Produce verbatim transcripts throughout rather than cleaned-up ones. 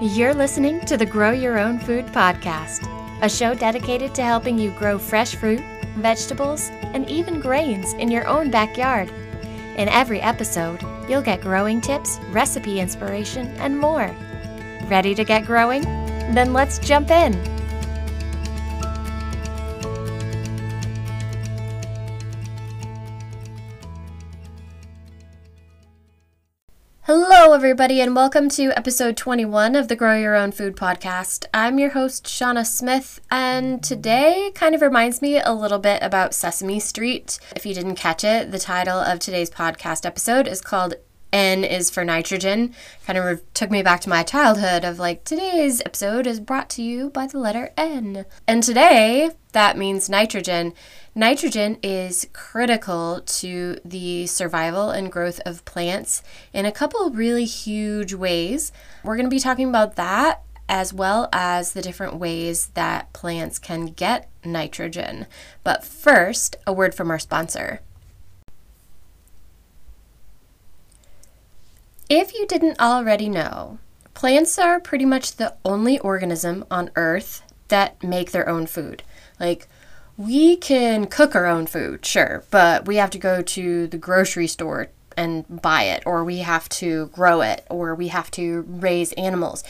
You're listening to the Grow Your Own Food podcast, a show dedicated to helping you grow fresh fruit, vegetables, and even grains in your own backyard. In every episode, you'll get growing tips, recipe inspiration, and more. Ready to get growing? Then let's jump in. Hello, everybody, and welcome to episode twenty-one of the Grow Your Own Food podcast. I'm your host, Shauna Smith, and today kind of reminds me a little bit about Sesame Street. If you didn't catch it, the title of today's podcast episode is called N is for Nitrogen. Kind of re- took me back to my childhood of like, today's episode is brought to you by the letter N. And today, that means nitrogen. Nitrogen is critical to the survival and growth of plants in a couple really huge ways. We're going to be talking about that as well as the different ways that plants can get nitrogen. But first, a word from our sponsor. If you didn't already know, plants are pretty much the only organism on Earth that make their own food. Like, we can cook our own food, sure, but we have to go to the grocery store and buy it, or we have to grow it, or we have to raise animals.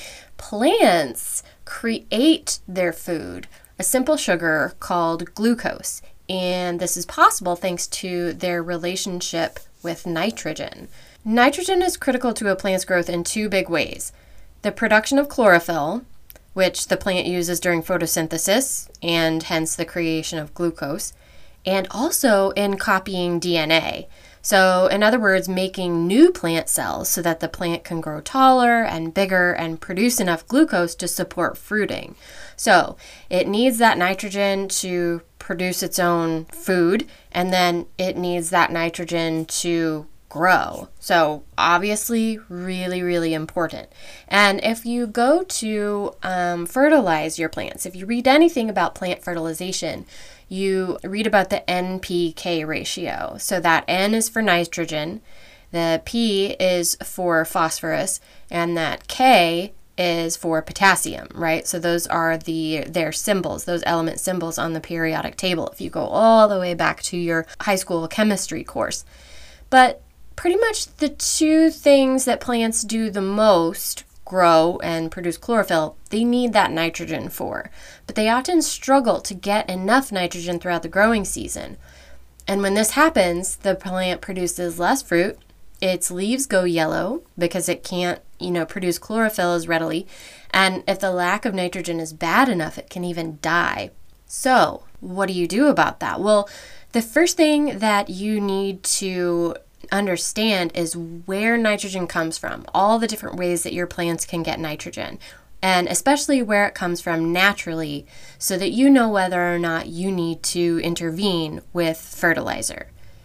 Plants create their food, a simple sugar called glucose, and this is possible thanks to their relationship with nitrogen. Nitrogen is critical to a plant's growth in two big ways. The production of chlorophyll, which the plant uses during photosynthesis, and hence the creation of glucose, and also in copying D N A. So, in other words, making new plant cells so that the plant can grow taller and bigger and produce enough glucose to support fruiting. So, it needs that nitrogen to produce its own food, and then it needs that nitrogen to grow. So obviously really, really important. And if you go to um, fertilize your plants, if you read anything about plant fertilization, you read about the N P K ratio. So that N is for nitrogen, the P is for phosphorus, and that K is for potassium, right? So those are the their symbols, those element symbols on the periodic table, if you go all the way back to your high school chemistry course. But pretty much the two things that plants do the most, grow and produce chlorophyll, they need that nitrogen for. But they often struggle to get enough nitrogen throughout the growing season. And when this happens, the plant produces less fruit, its leaves go yellow because it can't, you know, produce chlorophyll as readily. And if the lack of nitrogen is bad enough, it can even die. So, what do you do about that? Well, the first thing that you need to understand is where nitrogen comes from, all the different ways that your plants can get nitrogen, and especially where it comes from naturally, so that you know whether or not you need to intervene with fertilizer.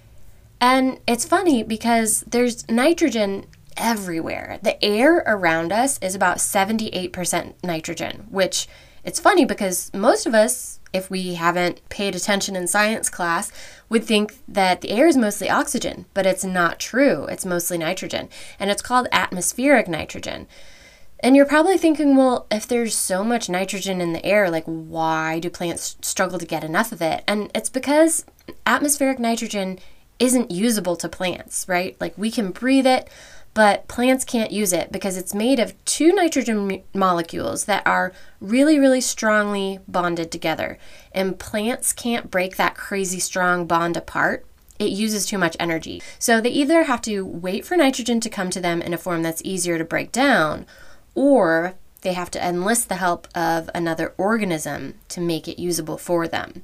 And it's funny because there's nitrogen everywhere. The air around us is about seventy-eight percent nitrogen, which it's funny because most of us, if we haven't paid attention in science class, would think that the air is mostly oxygen, but it's not true. It's mostly nitrogen, and it's called atmospheric nitrogen. And you're probably thinking, well, if there's so much nitrogen in the air, like why do plants struggle to get enough of it? And it's because atmospheric nitrogen isn't usable to plants, right? Like we can breathe it, but plants can't use it because it's made of two nitrogen m- molecules that are really, really strongly bonded together. And plants can't break that crazy strong bond apart. It uses too much energy. So they either have to wait for nitrogen to come to them in a form that's easier to break down, or they have to enlist the help of another organism to make it usable for them.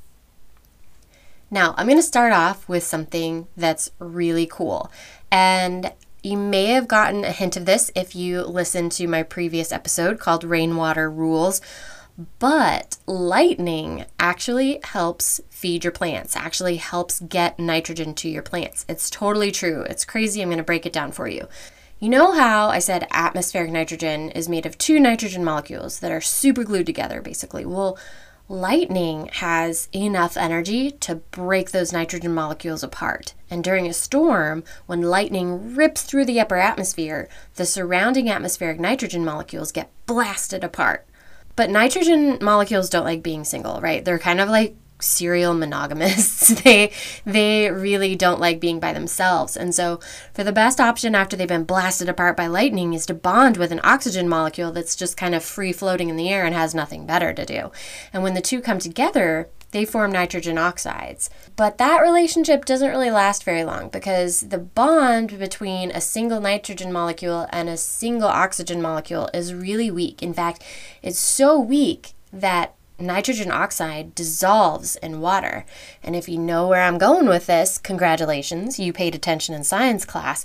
Now, I'm going to start off with something that's really cool. And you may have gotten a hint of this if you listened to my previous episode called Rainwater Rules, but lightning actually helps feed your plants, actually helps get nitrogen to your plants. It's totally true. It's crazy. I'm going to break it down for you. You know how I said atmospheric nitrogen is made of two nitrogen molecules that are super glued together, basically? Well, Lightning has enough energy to break those nitrogen molecules apart. And during a storm, when lightning rips through the upper atmosphere, the surrounding atmospheric nitrogen molecules get blasted apart. But nitrogen molecules don't like being single, right? They're kind of like serial monogamists. they they really don't like being by themselves. And so for the best option after they've been blasted apart by lightning is to bond with an oxygen molecule that's just kind of free floating in the air and has nothing better to do. And when the two come together, they form nitrogen oxides. But that relationship doesn't really last very long because the bond between a single nitrogen molecule and a single oxygen molecule is really weak. In fact, it's so weak that nitrogen oxide dissolves in water. And if you know where I'm going with this, congratulations, you paid attention in science class.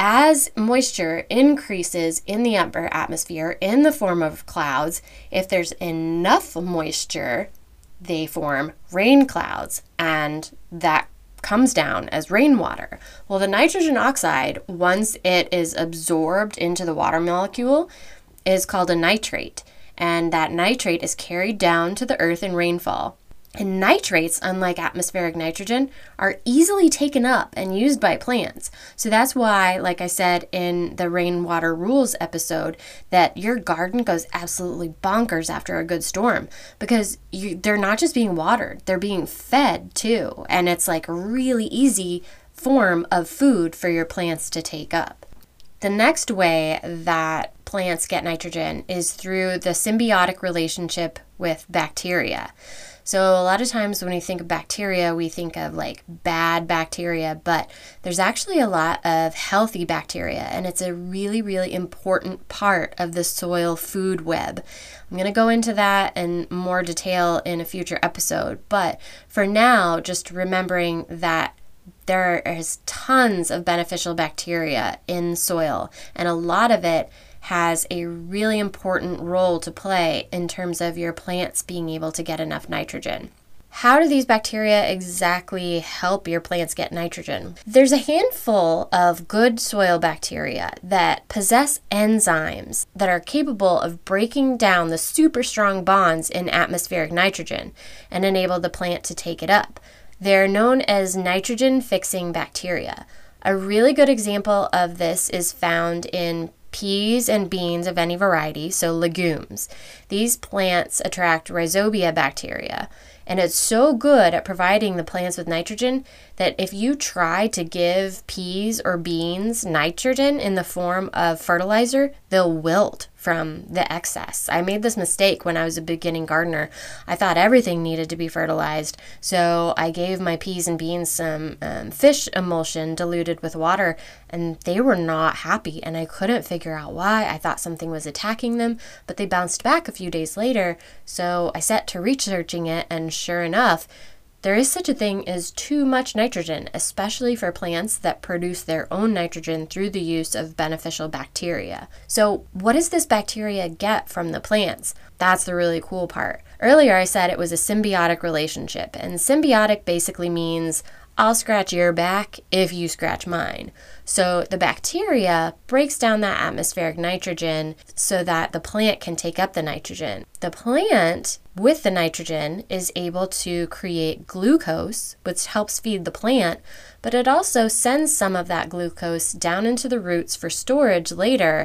As moisture increases in the upper atmosphere in the form of clouds, if there's enough moisture, they form rain clouds, and that comes down as rainwater. Well, the nitrogen oxide, once it is absorbed into the water molecule, is called a nitrate. And that nitrate is carried down to the earth in rainfall. And nitrates, unlike atmospheric nitrogen, are easily taken up and used by plants. So that's why, like I said in the rainwater rules episode, that your garden goes absolutely bonkers after a good storm, because you, they're not just being watered, they're being fed too. And it's like a really easy form of food for your plants to take up. The next way that plants get nitrogen is through the symbiotic relationship with bacteria. So a lot of times when we think of bacteria, we think of like bad bacteria, but there's actually a lot of healthy bacteria, and it's a really, really important part of the soil food web. I'm going to go into that in more detail in a future episode, but for now, just remembering that there is tons of beneficial bacteria in soil, and a lot of it has a really important role to play in terms of your plants being able to get enough nitrogen. How do these bacteria exactly help your plants get nitrogen? There's a handful of good soil bacteria that possess enzymes that are capable of breaking down the super strong bonds in atmospheric nitrogen and enable the plant to take it up. They're known as nitrogen-fixing bacteria. A really good example of this is found in peas and beans of any variety, so legumes. These plants attract rhizobia bacteria, and it's so good at providing the plants with nitrogen that if you try to give peas or beans nitrogen in the form of fertilizer, they'll wilt from the excess. I made this mistake when I was a beginning gardener. I thought everything needed to be fertilized, so I gave my peas and beans some um, fish emulsion diluted with water, and they were not happy, and I couldn't figure out why. I thought something was attacking them, but they bounced back a few days later, so I set to researching it, and sure enough, there is such a thing as too much nitrogen, especially for plants that produce their own nitrogen through the use of beneficial bacteria. So what does this bacteria get from the plants? That's the really cool part. Earlier I said it was a symbiotic relationship, and symbiotic basically means I'll scratch your back if you scratch mine. So the bacteria breaks down that atmospheric nitrogen so that the plant can take up the nitrogen. The plant, with the nitrogen, is able to create glucose, which helps feed the plant, but it also sends some of that glucose down into the roots for storage later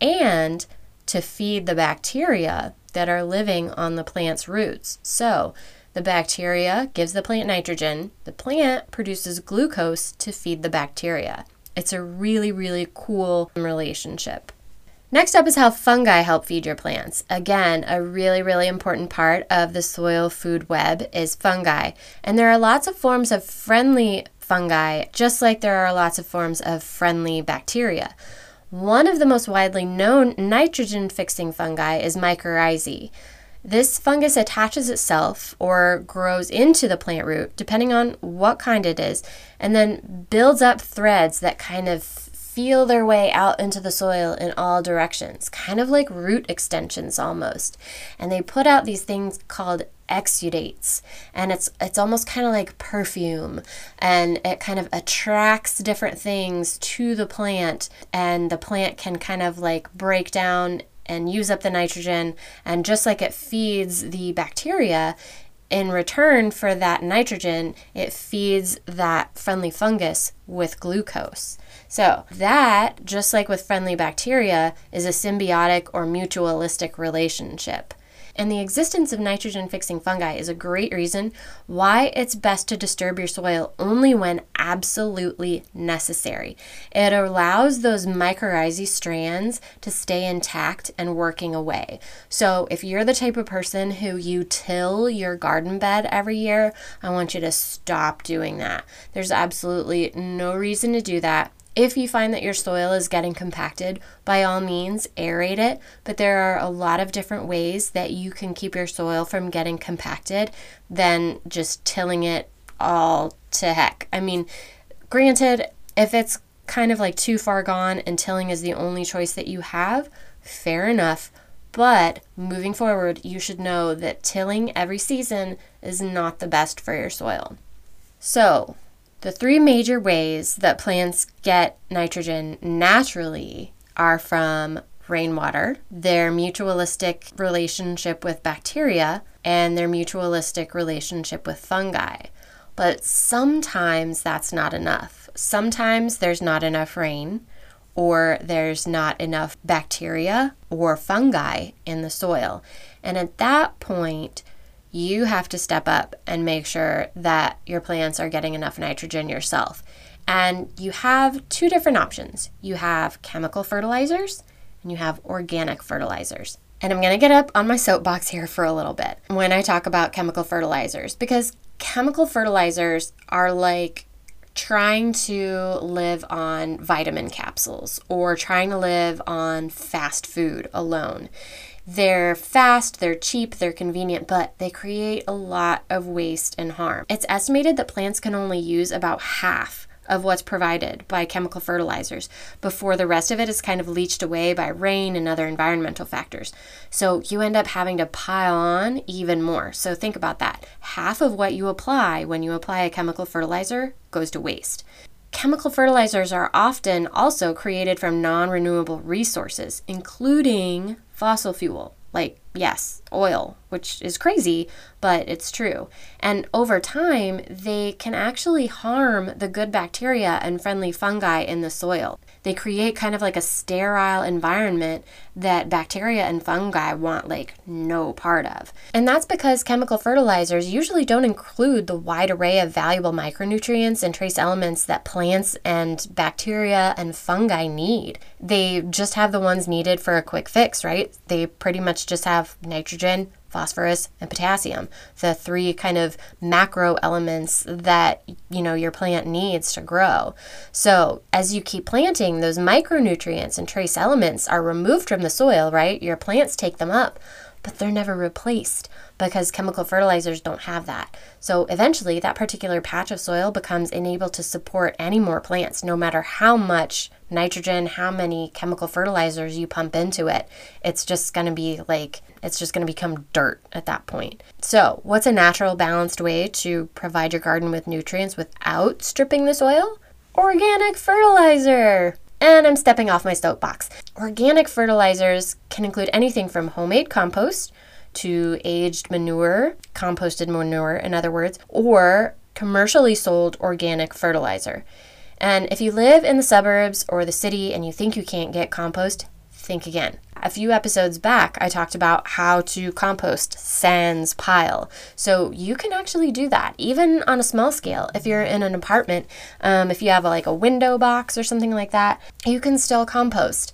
and to feed the bacteria that are living on the plant's roots. So the bacteria gives the plant nitrogen. The plant produces glucose to feed the bacteria. It's a really, really cool relationship. Next up is how fungi help feed your plants. Again, a really, really important part of the soil food web is fungi. And there are lots of forms of friendly fungi, just like there are lots of forms of friendly bacteria. One of the most widely known nitrogen-fixing fungi is mycorrhizae. This fungus attaches itself or grows into the plant root, depending on what kind it is, and then builds up threads that kind of feel their way out into the soil in all directions, kind of like root extensions almost. And they put out these things called exudates, and it's it's almost kind of like perfume, and it kind of attracts different things to the plant, and the plant can kind of like break down and use up the nitrogen. And just like it feeds the bacteria, in return for that nitrogen, it feeds that friendly fungus with glucose. So that, just like with friendly bacteria, is a symbiotic or mutualistic relationship. And the existence of nitrogen-fixing fungi is a great reason why it's best to disturb your soil only when absolutely necessary. It allows those mycorrhizae strands to stay intact and working away. So if you're the type of person who you till your garden bed every year, I want you to stop doing that. There's absolutely no reason to do that. If you find that your soil is getting compacted, by all means, aerate it, but there are a lot of different ways that you can keep your soil from getting compacted than just tilling it all to heck. I mean, granted, if it's kind of like too far gone and tilling is the only choice that you have, fair enough. But moving forward, you should know that tilling every season is not the best for your soil. So, the three major ways that plants get nitrogen naturally are from rainwater, their mutualistic relationship with bacteria, and their mutualistic relationship with fungi. But sometimes that's not enough. Sometimes there's not enough rain, or there's not enough bacteria or fungi in the soil. And at that point, you have to step up and make sure that your plants are getting enough nitrogen yourself. And you have two different options. You have chemical fertilizers and you have organic fertilizers. And I'm going to get up on my soapbox here for a little bit when I talk about chemical fertilizers, because chemical fertilizers are like trying to live on vitamin capsules or trying to live on fast food alone. They're fast, they're cheap, they're convenient, but they create a lot of waste and harm. It's estimated that plants can only use about half of what's provided by chemical fertilizers before the rest of it is kind of leached away by rain and other environmental factors. So you end up having to pile on even more. So think about that. Half of what you apply when you apply a chemical fertilizer goes to waste. Chemical fertilizers are often also created from non-renewable resources, including fossil fuel, like, yes, oil, which is crazy, but it's true. And over time, they can actually harm the good bacteria and friendly fungi in the soil. They create kind of like a sterile environment that bacteria and fungi want like no part of. And that's because chemical fertilizers usually don't include the wide array of valuable micronutrients and trace elements that plants and bacteria and fungi need. They just have the ones needed for a quick fix, right? They pretty much just have nitrogen, phosphorus, and potassium, the three kind of macro elements that, you know, your plant needs to grow. So as you keep planting, those micronutrients and trace elements are removed from the soil, right? Your plants take them up, but they're never replaced because chemical fertilizers don't have that. So eventually that particular patch of soil becomes unable to support any more plants, no matter how much nitrogen, how many chemical fertilizers you pump into it. It's just going to be like, it's just going to become dirt at that point. So what's a natural, balanced way to provide your garden with nutrients without stripping the soil? Organic fertilizer. And I'm stepping off my soapbox. Organic fertilizers can include anything from homemade compost to aged manure, composted manure, in other words, or commercially sold organic fertilizer. And if you live in the suburbs or the city and you think you can't get compost, think again. A few episodes back, I talked about how to compost sans pile. So you can actually do that, even on a small scale. If you're in an apartment, um, if you have a, like a window box or something like that, you can still compost.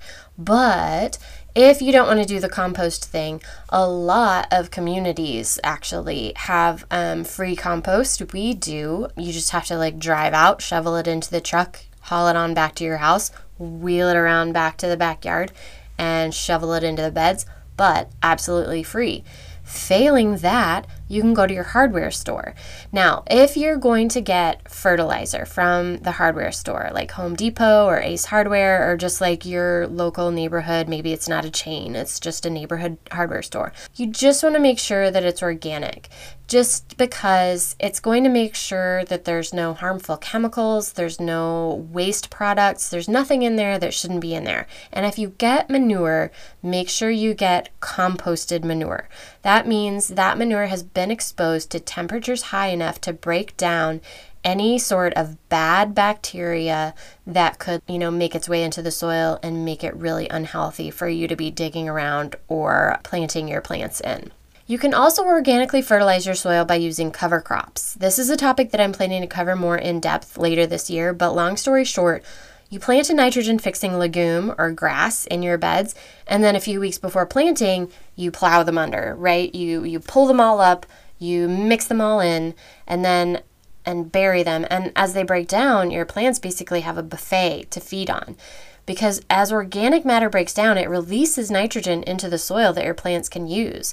But if you don't want to do the compost thing, a lot of communities actually have um, free compost. We do. You just have to like drive out, shovel it into the truck, haul it on back to your house, wheel it around back to the backyard, and shovel it into the beds, but absolutely free. Failing that, you can go to your hardware store. Now, if you're going to get fertilizer from the hardware store, like Home Depot or Ace Hardware, or just like your local neighborhood, maybe it's not a chain, it's just a neighborhood hardware store, you just want to make sure that it's organic, just because it's going to make sure that there's no harmful chemicals, there's no waste products, there's nothing in there that shouldn't be in there. And if you get manure, make sure you get composted manure. That means that manure has been exposed to temperatures high enough to break down any sort of bad bacteria that could, you know, make its way into the soil and make it really unhealthy for you to be digging around or planting your plants in. You can also organically fertilize your soil by using cover crops. This is a topic that I'm planning to cover more in depth later this year, but long story short, you plant a nitrogen-fixing legume or grass in your beds, and then a few weeks before planting, you plow them under, right? You you pull them all up, you mix them all in, and then and bury them. And as they break down, your plants basically have a buffet to feed on. Because as organic matter breaks down, it releases nitrogen into the soil that your plants can use.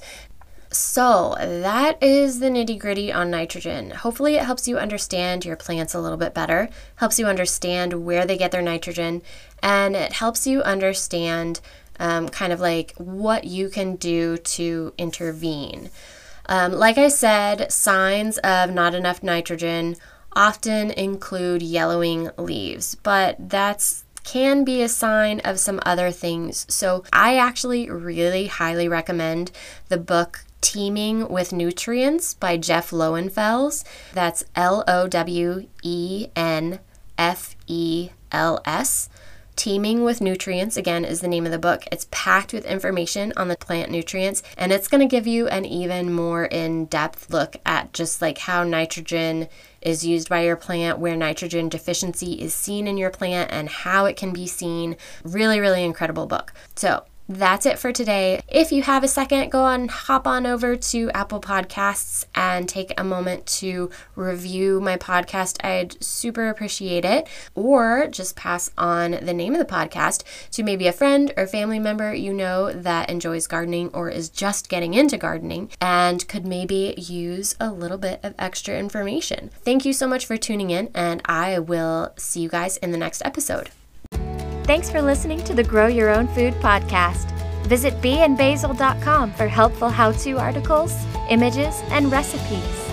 So that is the nitty gritty on nitrogen. Hopefully it helps you understand your plants a little bit better, helps you understand where they get their nitrogen, and it helps you understand um, kind of like what you can do to intervene. Um, like I said, signs of not enough nitrogen often include yellowing leaves, but that's can be a sign of some other things. So I actually really highly recommend the book Teeming with Nutrients by Jeff Lowenfels. That's L O W E N F E L S. Teeming with Nutrients, again, is the name of the book. It's packed with information on the plant nutrients, and it's going to give you an even more in-depth look at just like how nitrogen is used by your plant, where nitrogen deficiency is seen in your plant, and how it can be seen. Really, really incredible book. So that's it for today. If you have a second, go on, hop on over to Apple Podcasts and take a moment to review my podcast. I'd super appreciate it. Or just pass on the name of the podcast to maybe a friend or family member you know that enjoys gardening or is just getting into gardening and could maybe use a little bit of extra information. Thank you so much for tuning in, and I will see you guys in the next episode. Thanks for listening to the Grow Your Own Food podcast. Visit bee and basil dot com for helpful how-to articles, images, and recipes.